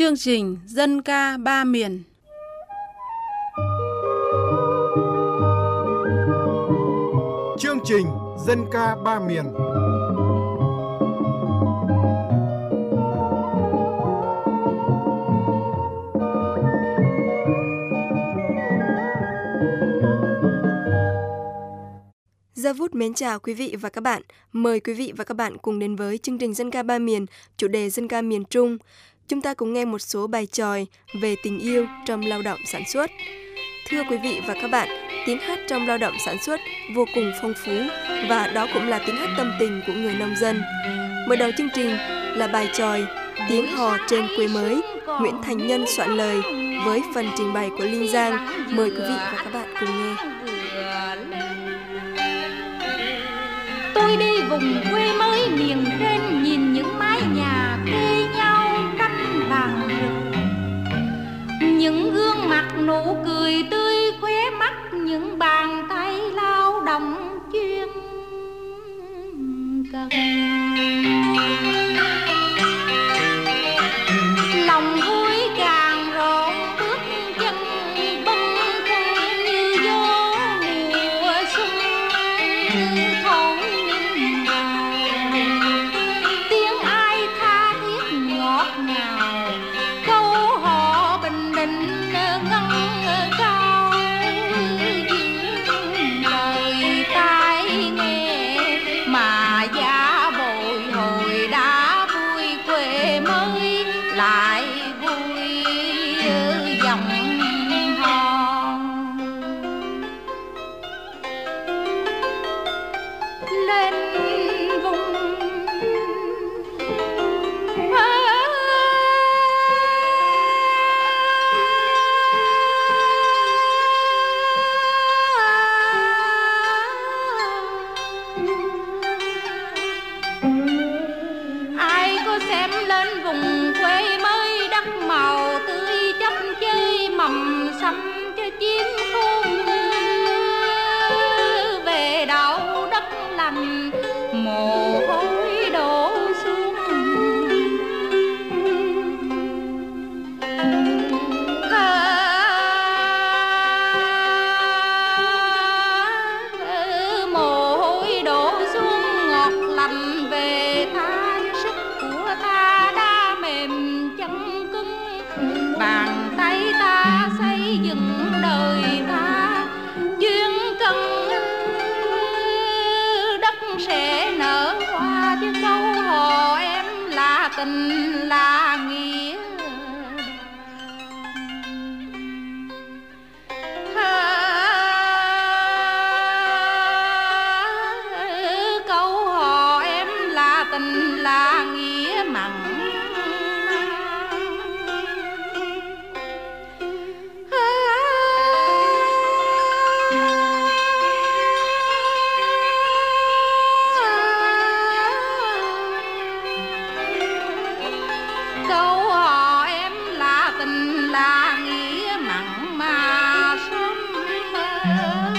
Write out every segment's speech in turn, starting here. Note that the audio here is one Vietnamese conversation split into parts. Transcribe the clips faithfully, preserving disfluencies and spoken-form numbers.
Chương trình Dân ca ba miền. Chương trình Dân ca ba miền. Gia Vút mến chào quý vị và các bạn. Mời quý vị và các bạn cùng đến với chương trình Dân ca ba miền, chủ đề Dân ca miền Trung. Chúng ta cùng nghe một số bài chòi về tình yêu trong lao động sản xuất. Thưa quý vị và các bạn, tiếng hát trong lao động sản xuất vô cùng phong phú và đó cũng là tiếng hát tâm tình của người nông dân. Mở đầu chương trình là bài chòi Tiếng hò trên quê mới, Nguyễn Thành Nhân soạn lời với phần trình bày của Linh Giang. Mời quý vị và các bạn cùng nghe. Tôi đi vùng quê mới miền trên, nhìn những mái nhà kê nhau cánh vàng rực, những gương mặt nụ cười tươi khóe mắt, những bàn tay lao động chuyên cần. Lòng vui càng rộn, bước chân bâng khuâng như gió mùa xuân thổi vào. Tiếng ai tha thiết ngọt ngào, câu hò bình định ngân cao, lời tai nghe mà giá bồi hồi đã vui, quê mới lại vui dòng hò. Lên vùng ai có xem lên vùng quê mới, đất màu tươi chấp chơi mầm xanh cho chim khôn về đâu đất lành, mồ hôi đổ xuống. Mồ hôi đổ xuống ngọt lành về tha sức của ta đã mềm chân cứng, bàn tay ta xây dựng đời ta duyên cần, đất sẽ nở hoa chứ câu hò em là tình là nghĩa. Câu hò em là tình là nghĩa mặn. Câu hò em là tình là nghĩa mặn mà sớm mơ.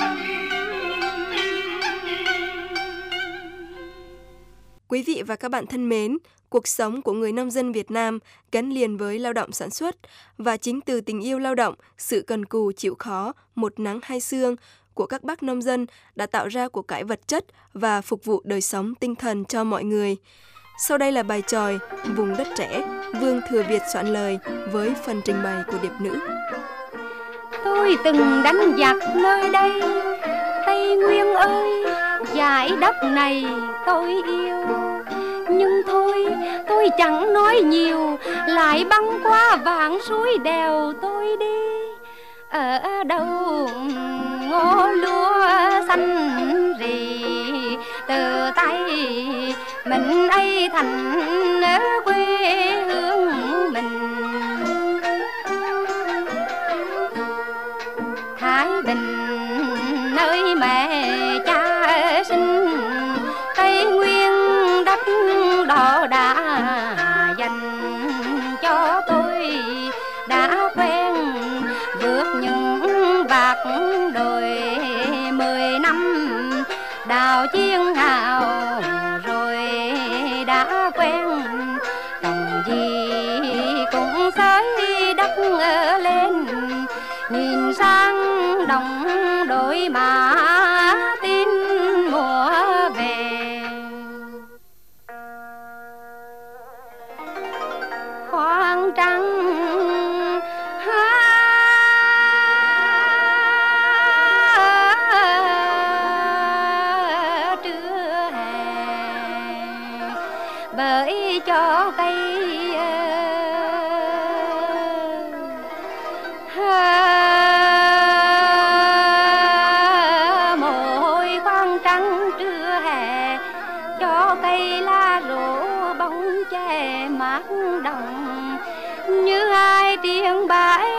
Quý vị và các bạn thân mến, cuộc sống của người nông dân Việt Nam gắn liền với lao động sản xuất và chính từ tình yêu lao động, sự cần cù chịu khó, một nắng hai sương của các bác nông dân đã tạo ra của cải vật chất và phục vụ đời sống tinh thần cho mọi người. Sau đây là bài chòi Vùng đất trẻ, Vương Thừa Việt soạn lời với phần trình bày của điệp nữ. Tôi từng đánh giặc nơi đây, Tây Nguyên ơi, dải đất này tôi yêu. Nhưng thôi, tôi chẳng nói nhiều, lại băng qua vạn suối đèo tôi đi. Ở đâu ngô lúa xanh rì, từ tay mình ấy thành quê hương mình. Thái Bình nơi mẹ cha sinh, Tây Nguyên đất đỏ đã dành cho tôi. Đã quen vượt những vạt đồi mười năm, đào chiên hào rồi đã quen trồng gì cũng xới đất lên, nhìn sang đồng đội mã tin mùa về. Khoáng trắng trưa hè, bởi cho cây mồ hôi. Khoáng trắng trưa hè cho cây lá rổ bóng che mát đồng, như hai tiếng bãi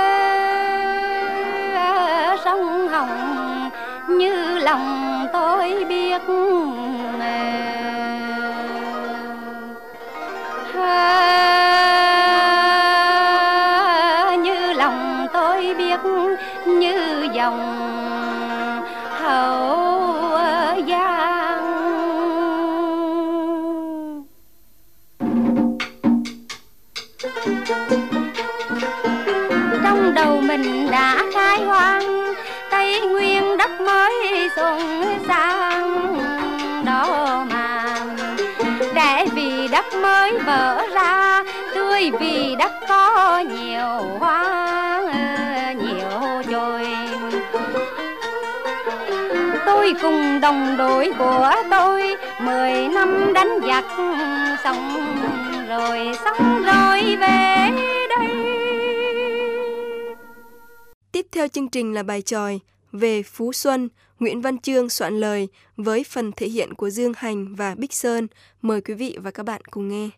sông Hồng, như lòng tôi biết như lòng tôi biết, như dòng Hậu Giang. Trong đầu mình đã khai hoang, Tây Nguyên đất mới xuân sang đó mà. Trẻ vì đất mới vỡ ra, tươi vì đất có nhiều hoa nhiều trồi. Tôi cùng đồng đội của tôi mười năm đánh giặc, xong rồi xong rồi về đây. Tiếp theo chương trình là bài chòi về Phú Xuân, Nguyễn Văn Chương soạn lời với phần thể hiện của Dương Hành và Bích Sơn. Mời quý vị và các bạn cùng nghe.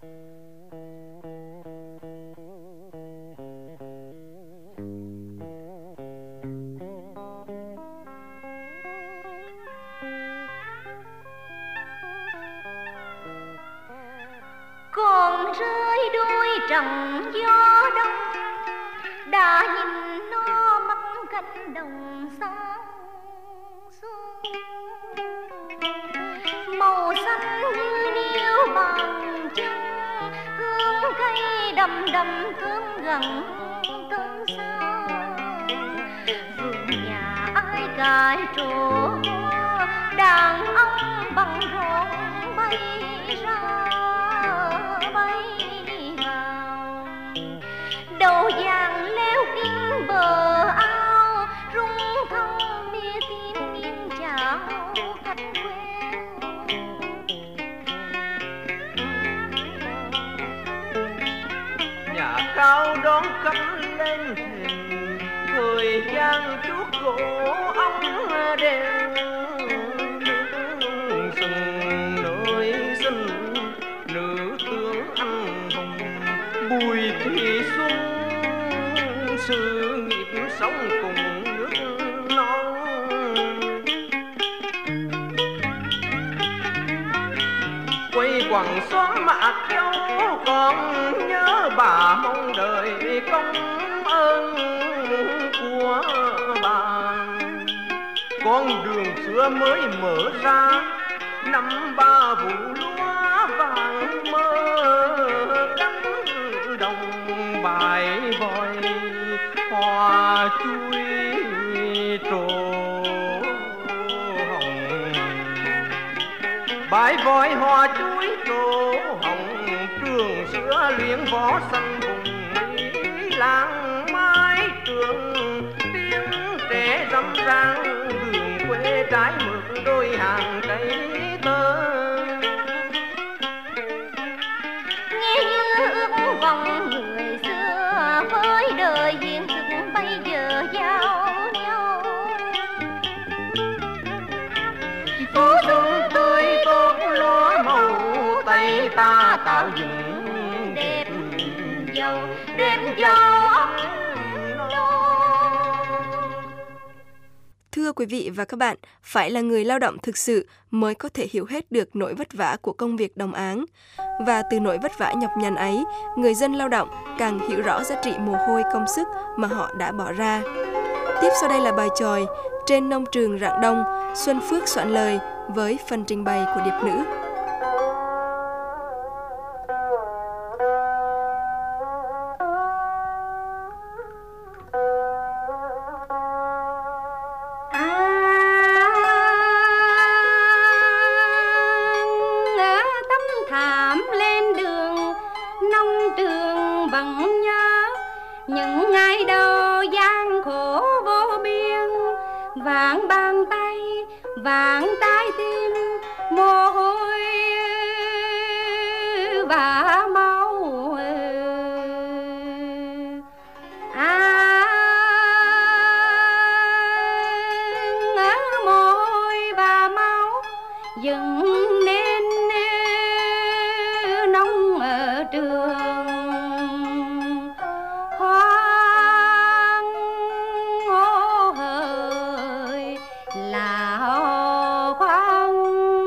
Còn rơi đôi trần gió đông, đã nhìn nó mắt cánh đồng sáng xuân. Màu xanh như níu bàn chân, hương cây đầm đầm thơm gần tân xa. Vườn nhà ai cài trổ hoa, đàn ông bằng rộn bay ra bay vào. Đầu vàng leo kín bờ ao, rung thân bia tim nghiêng chào khách quen. Nhà cao đón khách lên thềm, thời gian chuốt cổ ống đèn. Sừng nơi xinh nữ tướng anh hùng, Bùi Thị Xuân sự nghiệp sống cùng nước non. Quay quần xóa mạc dấu, còn nhớ bà mong đời công ơn của bà. Con đường xưa mới mở ra, năm ba vụ lúa vàng mơ cánh đồng. Bài vòi hoa chuối trổ hồng, bài vòi hoa chuối trổ hồng. Trường xưa luyện võ xanh vùng Mỹ, làng mái trường tiếng trẻ râm ran. Đường quê trái mượt đôi hàng cây tơ, nghe như ước vọng người xưa với đời hiện thực bây giờ giao nhau. Phú Xuân tươi tốt lúa màu, tay ta tạo dựng đẹp giàu đẹp giàu ấm no. Thưa quý vị và các bạn, phải là người lao động thực sự mới có thể hiểu hết được nỗi vất vả của công việc đồng áng. Và từ nỗi vất vả nhọc nhằn ấy, người dân lao động càng hiểu rõ giá trị mồ hôi công sức mà họ đã bỏ ra. Tiếp sau đây là bài chòi Trên nông trường rạng đông, Xuân Phước soạn lời với phần trình bày của điệp nữ. nông trường vẫn nhớ những ngày đầu gian khổ vô biên, vàng bàn tay vàng trái tim, mồ hôi và máu. À, mồ hôi và máu dựng nên nông ở trường hoang hô hời là khoan.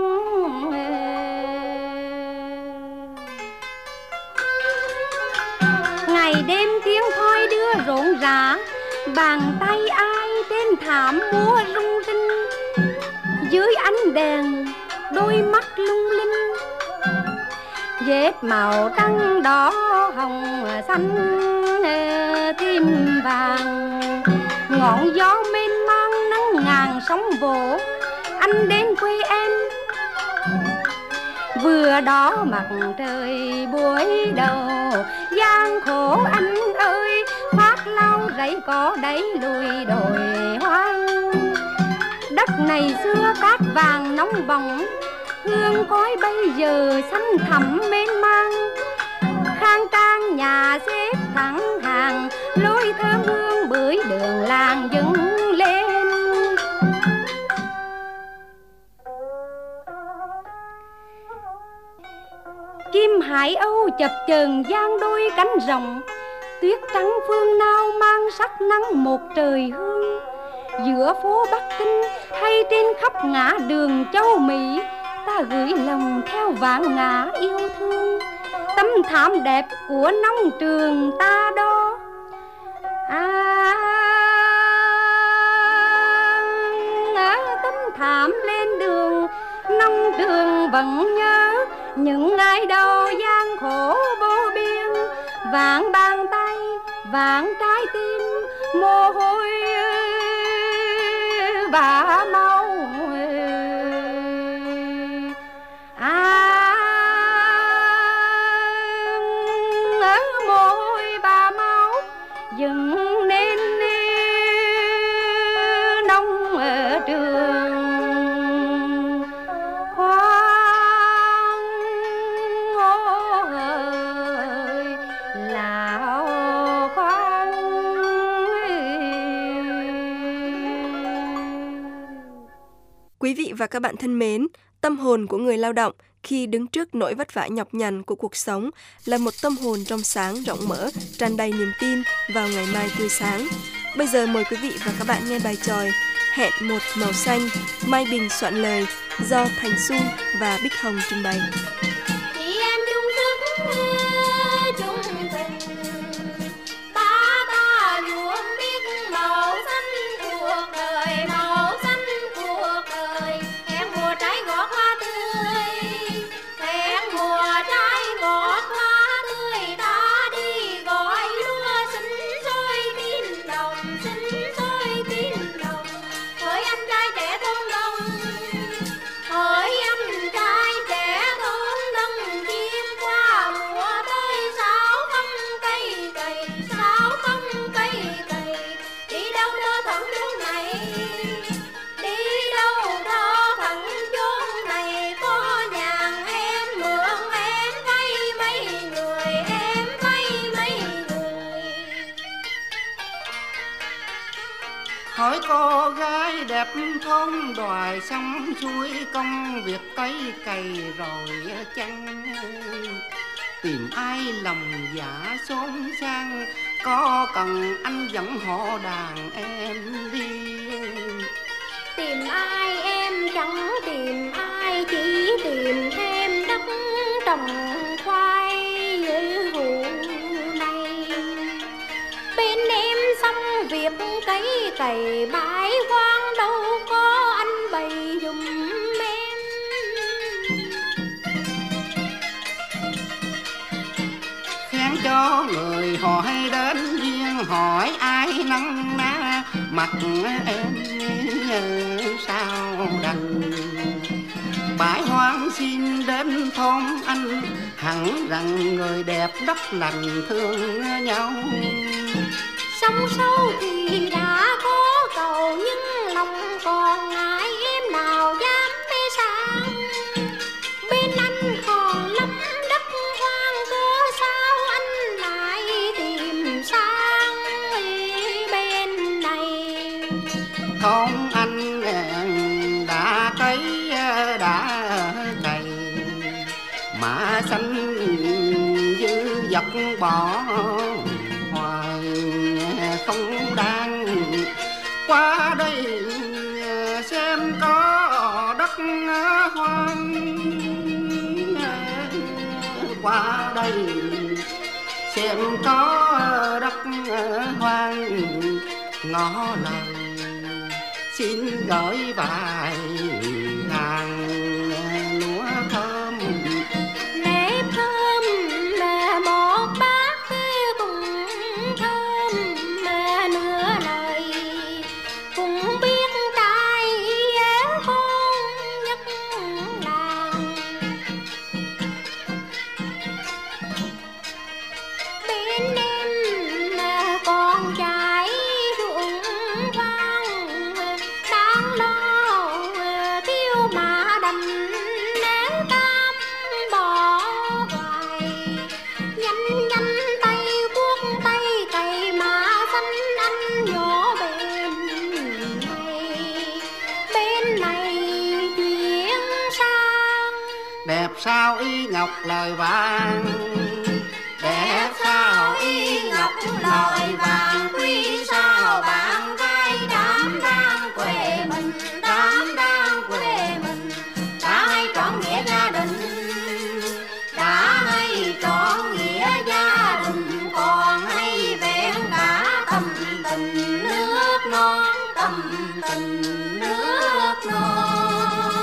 Ngày đêm tiếng thoi đưa rộn rã, bàn tay ai trên thảm múa rung rinh, dưới ánh đèn đôi mắt lung linh, vết màu trắng đỏ hồng xanh tím vàng. Ngọn gió mênh mang nắng ngàn sóng vỗ, anh đến quê em vừa đỏ mặt trời buổi đầu. Gian khổ anh ơi, phát lau rẫy cỏ đẩy lùi đồi hoang. Đất này xưa cát vàng nóng bỏng, hương khói bây giờ xanh thẳm mênh mang. Khang trang nhà xếp thẳng hàng, lối thơm hương bưởi đường làng dâng lên. Kim hải âu chập chờn giang đôi cánh rồng, tuyết trắng phương Nao mang sắc nắng một trời hương. Giữa phố Bắc Kinh hay trên khắp ngã đường châu Mỹ, ta gửi lòng theo vạn ngã yêu thương. Tấm thảm đẹp của nông trường ta đó. À, tấm thảm lên đường nông trường vẫn nhớ những ngày đầu gian khổ vô biên. Vạn bàn tay vạn trái tim, mồ hôi và máu. À, mồ hôi và máu dựng nên nông ở trường khoan hô hời là khoan. Quý vị và các bạn thân mến, tâm hồn của người lao động khi đứng trước nỗi vất vả nhọc nhằn của cuộc sống là một tâm hồn trong sáng, rộng mở, tràn đầy niềm tin vào ngày mai tươi sáng. Bây giờ mời quý vị và các bạn nghe bài chòi Hẹn một màu xanh, Mai Bình soạn lời, do Thành Xuân và Bích Hồng trình bày. Chị em chung sức chung tình, ta ta luôn biết màu xanh cuộc đời, màu xanh cuộc đời. Hẹn mùa trái ngọt hoa tươi, hẹn mùa trái ngọt hoa tươi, ta đi gọi lúa xinh xôi kim đồng, xinh xôi kim đồng. Hỡi anh trai trẻ thôn đông, hỡi anh trai trẻ thôn đông, chim qua mùa tới sáu không cây cày, sáu không cây cày. Đi đâu thơ thẩn chốn này, đi đâu thơ thẩn chốn này. Có nhàn em mượn em vay mấy người, em vay mấy người. Hỏi cô gái đẹp thôn đoài xong xuôi công việc cấy cày rồi chăng? Tìm ai lòng dạ xôn xang, có cần anh dẫn họ đàn em đi. Tìm ai em chẳng tìm ai, chỉ tìm thêm đất trồng khoai với vụ này. Bên em xong việc cấy cày bãi hoang, đâu có anh bày giùm em. Khen cho người hỏi đến duyên, hỏi ai nắng ná mặt em như sao đành. Bãi hoang xin đến thôn anh, hẳn rằng người đẹp đất lành thương nhau. Sông sâu thì đã có cầu nhưng lòng còn ngại, em nào dám mê sang. Bên anh còn lắm đất hoang, cớ sao anh lại tìm sang bên này. Không anh đã cấy đã cày, mà xanh dư dật bỏ hoài không đang. Qua đây xem có đất hoang, qua đây xem có đất hoang. Ngỏ lời xin gửi vài hàng lúa thơm, nếp thơm mà một bát cùng thơm mà nửa lời. Cũng biết trai con nhất làng, bên em mà còn trái ruộng hoang, đáng lo tiêu mà đành nếp cam bỏ hoài. Nhanh nhanh tay cuốc tay cày mà xanh anh nhỏ bên này. Bên này chuyển sang đẹp sao y ngọc lời vàng, đẹp sao y ngọc lời vàng. Quý sao bạn gái đảm đang quê mình, đảm đang quê mình. Đã hay trọn nghĩa gia đình, đã hay trọn nghĩa gia đình. Còn hay vẹn cả tâm tình nước non, tâm tình nước non.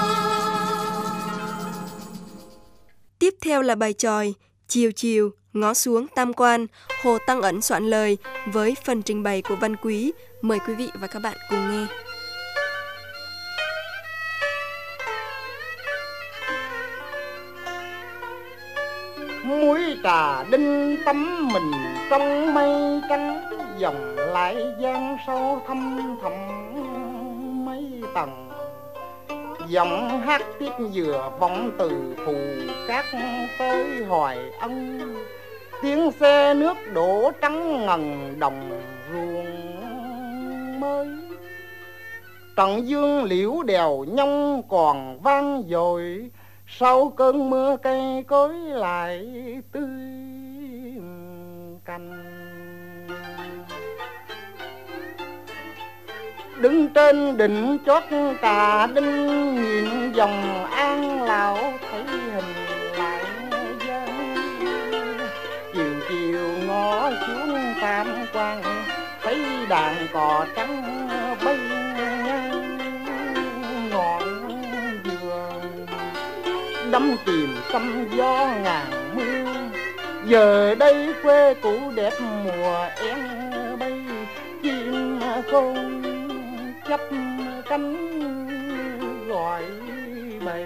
Tiếp theo là bài chòi Chiều chiều ngó xuống Tam Quan, Hồ Tăng Ẩn soạn lời với phần trình bày của Văn Quý. Mời quý vị và các bạn cùng nghe. Muối trà đinh tắm mình trong mây trắng, dòng lại giang sâu thăm thẳm mấy tầng. Giọng hát tiếp vừa vọng từ phù cát tới Hoài Ân. Tiếng xe nước đổ trắng ngần đồng ruộng mới. Trận dương liễu đèo nhông còn vang dội, sau cơn mưa cây cối lại tươi cành. Đứng trên đỉnh chót Trà Đinh, nhìn dòng An Lão thấy hình lại dân. Chiều chiều ngó xuống Tam Quan, thấy đàn cò trắng bay ngang ngọn vườn. Đắm chìm trong gió ngàn mưa, giờ đây quê cũ đẹp mùa én bay. Chim khôn chấp cánh gọi bầy,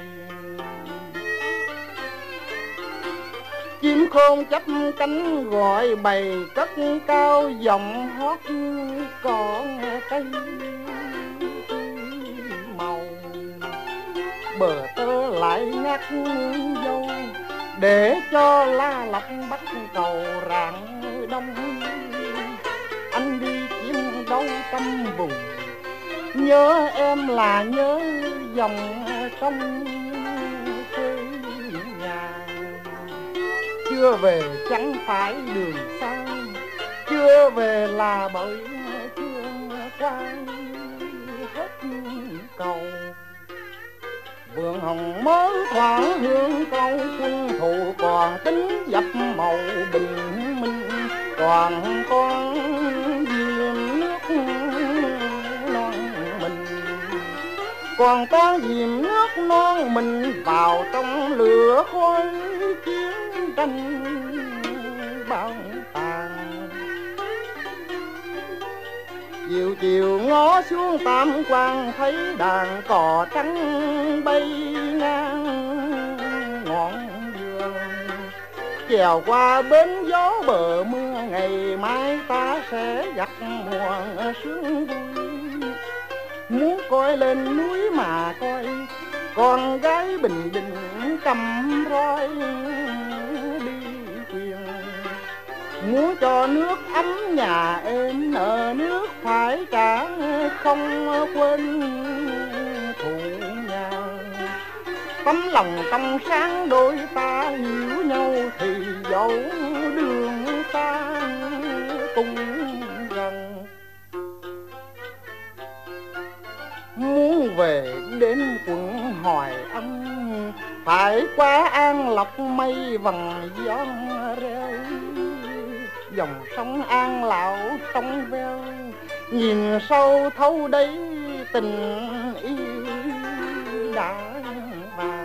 chim khôn chấp cánh gọi bầy. Cất cao giọng hót cỏ cây màu. Bờ tơ lại ngắt dâu, để cho la lọc bắt cầu rạng đông. Anh đi kiếm đâu tâm vùng, nhớ em là nhớ dòng trong quê nhà. Chưa về chẳng phải đường xa, chưa về là bởi thương qua hết cầu. Vườn hồng mới thoáng hương câu xuân thụ, còn tính dập màu bình minh. Còn con diềm nước non mình, còn con diềm nước non mình vào trong lửa khói chiến tranh bao tàn. Chiều chiều ngó xuống Tam Quan, thấy đàn cò trắng bay ngang ngọn vườn. chèo qua bến gió bờ mưa, ngày mai ta sẽ gặp mùa sương vui. Muốn coi lên núi mà coi, con gái Bình Định cầm roi đi thuyền. Muốn cho nước ấm nhà êm, nợ nước phải trả không quên thù nhà. Tấm lòng trong sáng đôi ta hiểu nhau, thì dẫu đường xa cùng gần. Muốn về đến quận Hoài Ân, phải qua An Lộc mây vầng gió reo. Dòng sông An Lão trong veo, nhìn sâu thấu đấy tình yêu đã vàng.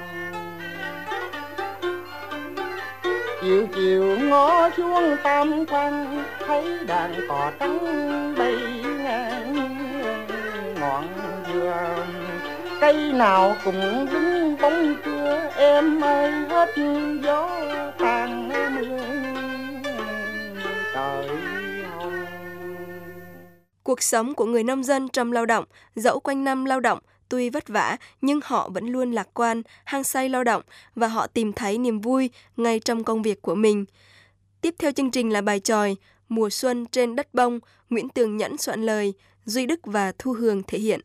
Chiều chiều ngó chuông tam quan, thấy đàn cò trắng bay ngang ngọn dừa. Cây nào cũng đứng bóng trưa, em ơi hết gió tàn mưa trời hồng. Cuộc sống của người nông dân trong lao động, dẫu quanh năm lao động, tuy vất vả nhưng họ vẫn luôn lạc quan, hăng say lao động và họ tìm thấy niềm vui ngay trong công việc của mình. Tiếp theo chương trình là bài chòi Mùa xuân trên đất bông, Nguyễn Tường Nhẫn soạn lời, Duy Đức và Thu Hường thể hiện.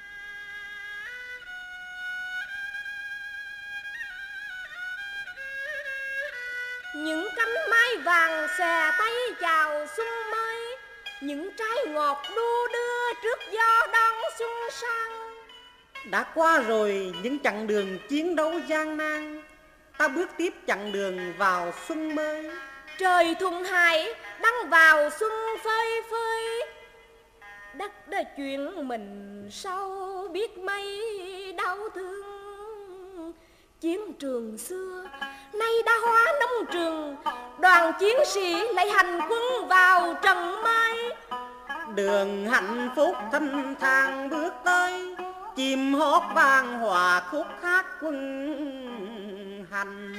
Những cánh mai vàng xòe tay chào xuân mới, những trái ngọt đu đưa trước gió đón xuân sang. Đã qua rồi những chặng đường chiến đấu gian nan, ta bước tiếp chặng đường vào xuân mới. Trời thuận hải đang vào xuân phơi phới, đất đã chuyển mình sau biết mấy đau thương. Chiến trường xưa nay đã hóa nông trường, đoàn chiến sĩ lại hành quân vào trận mới. Đường hạnh phúc thanh thang bước tới, chim hót vang hòa khúc hát quân hành.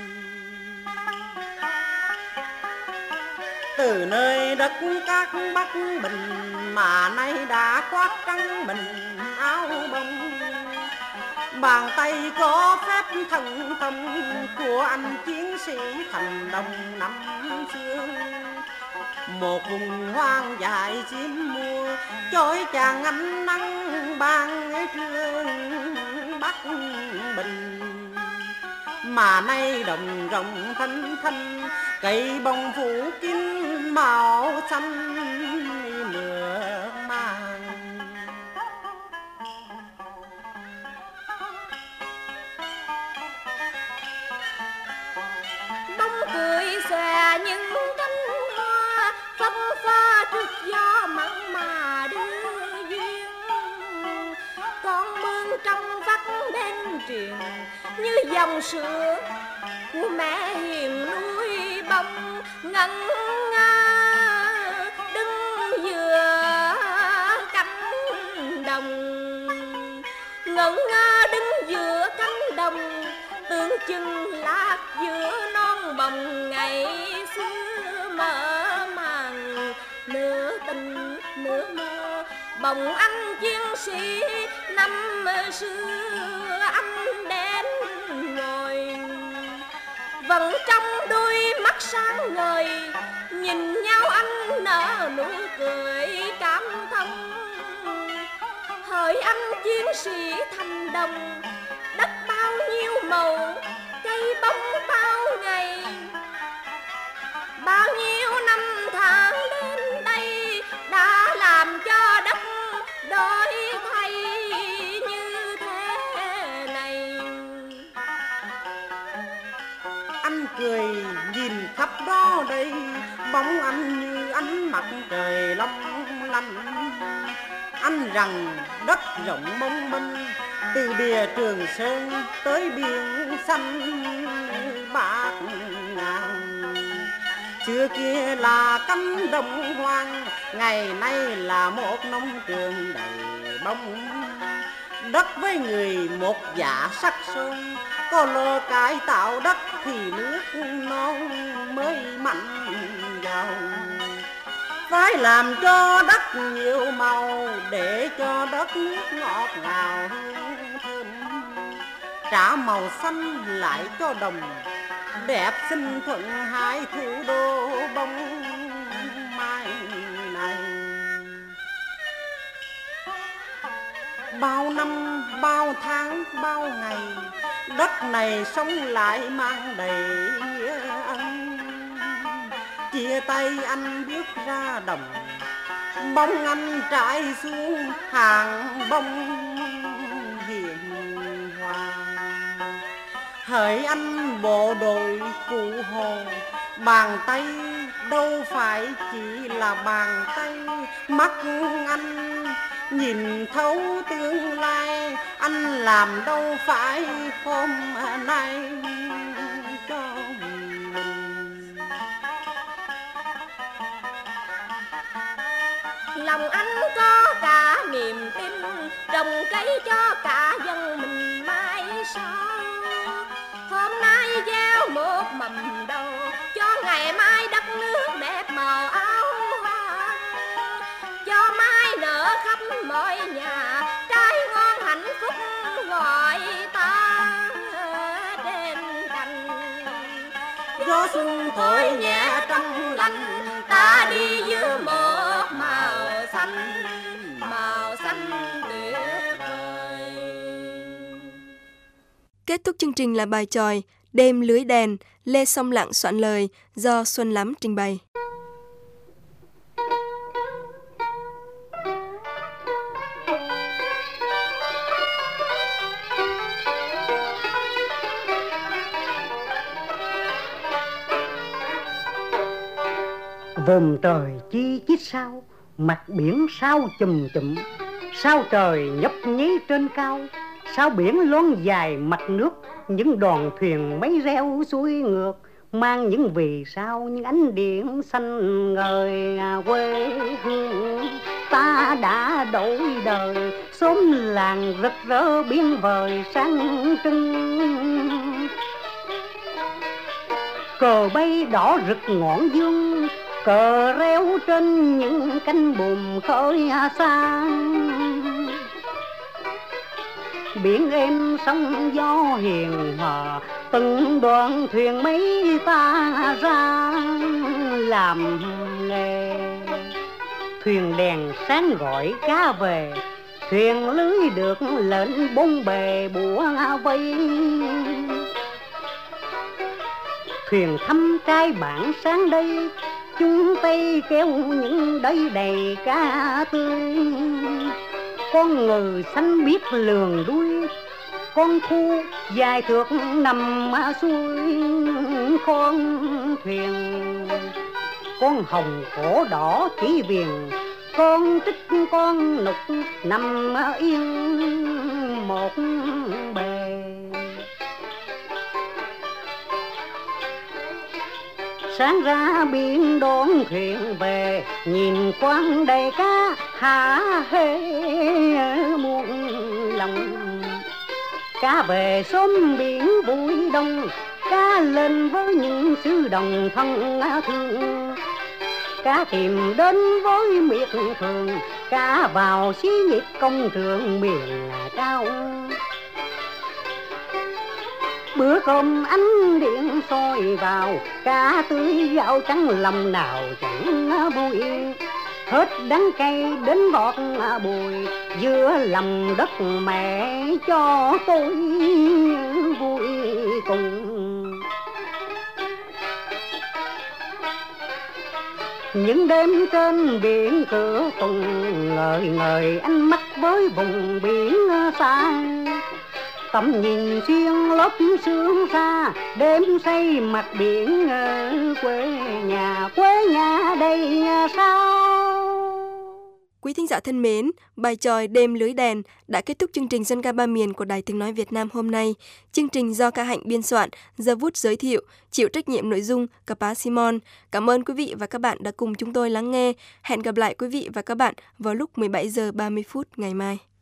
Từ nơi đất cát Bắc Bình mà nay đã khoác trắng mình áo bông. Bàn tay có phép thần thông của anh chiến sĩ thành đồng năm xưa. Một vùng hoang dại chim mua, chói chang ánh nắng ban trương Bắc Bình. Mà nay đồng rộng thanh thanh, cây bông phủ kín màu xanh mượt màng. Bông cười xòe những cánh hoa, phấp pha trước gió mặn mà đưa duyên. Con mương trong vắt bên truyền như dòng sữa của mẹ hiền nuôi bông ngân nga, đứng giữa cánh đồng. Ngân nga đứng giữa cánh đồng, tưởng chừng lạc giữa non bồng ngày xưa. Mơ màng nửa tình nửa mơ, bồng anh chiến sĩ năm xưa anh đến ngồi. Vẫn trong đôi mắt sáng ngời, nhìn nhau anh nở nụ cười cảm thông. Hỡi anh chiến sĩ thành đồng, đất bao nhiêu màu, cây bông bao ngày. Bao nhiêu năm tháng đến đây đã làm cho đất đổi thay như thế này. Anh cười nhìn khắp đó đây, bóng anh như ánh mặt trời long lanh. Anh rằng đất rộng mong manh, từ bìa Trường Sơn tới biển xanh bạc ngàn. Xưa kia là cánh đồng hoang, ngày nay là một nông trường đầy bông. Đất với người một dạ sắc son, có lò cải tạo đất thì nước non mới mạnh giàu. Phải làm cho đất nhiều màu để cho đất nước ngọt ngào hương thơm. Trả màu xanh lại cho đồng đẹp xinh thuận hai thủ đô bông mai này. Bao năm, bao tháng, bao ngày, đất này sống lại mang đầy nghĩa ân. Chia tay anh bước ra đồng, bóng anh trải xuống hàng bông hiền hòa. Hỡi anh bộ đội cụ Hồ, bàn tay đâu phải chỉ là bàn tay. Mắt anh nhìn thấu tương lai, anh làm đâu phải hôm nay cho mình. Lòng anh có cả niềm tin, trồng cây cho cả dân mình mai sau. Hôm nay gieo một mầm đầu, cho ngày mai đất nước đẹp màu áo hoa. Cho mai nở khắp mọi nhà, trái ngon hạnh phúc gọi ta trên cành. Gió xuân thổi nhẹ trong lành, Ta đi giữa một màu xanh, màu xanh tuyệt vời. Kết thúc chương trình là bài chòi Đêm lưới đèn, Lê Song Lặng soạn lời, do Xuân Lắm trình bày. Vòm trời chi chít sao, mặt biển sao chùm chụm. Sao trời nhấp nháy trên cao, sao biển loáng dài mặt nước. Những đoàn thuyền mấy reo xuôi ngược, mang những vì sao những ánh điện xanh ngời quê hương. Ta đã đổi đời, xóm làng rực rỡ biến vời sáng trưng. Cờ bay đỏ rực ngọn dương, cờ reo trên những cánh buồm khơi xa. Biển êm sóng gió hiền hòa, từng đoàn thuyền mấy ta ra làm nghề. Thuyền đèn sáng gọi cá về, thuyền lưới được lệnh bốn bề bủa vây. Thuyền thăm trai bản sáng đây, chúng tay kéo những đáy đầy cá tươi. Con ngừ xanh biết lường đuôi, con thu dài thước nằm xuôi con thuyền. Con hồng cổ đỏ chỉ viền, con trích con nục nằm yên một bề. Sáng ra biển đón thuyền về, nhìn quán đầy cá hả hê muôn lòng. Cá về xóm biển vui đông, cá lên với những xứ đồng thân thương. Cá tìm đến với miệt thường, cá vào xí nghiệp công trường miền cao. Bữa cơm ánh điện soi vào, cá tươi gạo trắng lòng nào chẳng vui. Hết đắng cay đến ngọt bùi, giữa lòng đất mẹ cho tôi vui cùng. Những đêm trên biển cửa tùng, ngời ngời ánh mắt với vùng biển xa. Tầm nhìn xuyên lớp sương xa, đêm say mặt biển quê nhà, quê nhà đây sao. Quý thính giả thân mến, bài chòi Đêm lưới đèn đã kết thúc chương trình Dân ca ba miền của Đài Tiếng nói Việt Nam hôm nay. Chương trình do Ca Hạnh biên soạn, Gia Vút giới thiệu, chịu trách nhiệm nội dung Capa Simon. Cảm ơn quý vị và các bạn đã cùng chúng tôi lắng nghe. Hẹn gặp lại quý vị và các bạn vào lúc mười bảy giờ ba mươi phút ngày mai.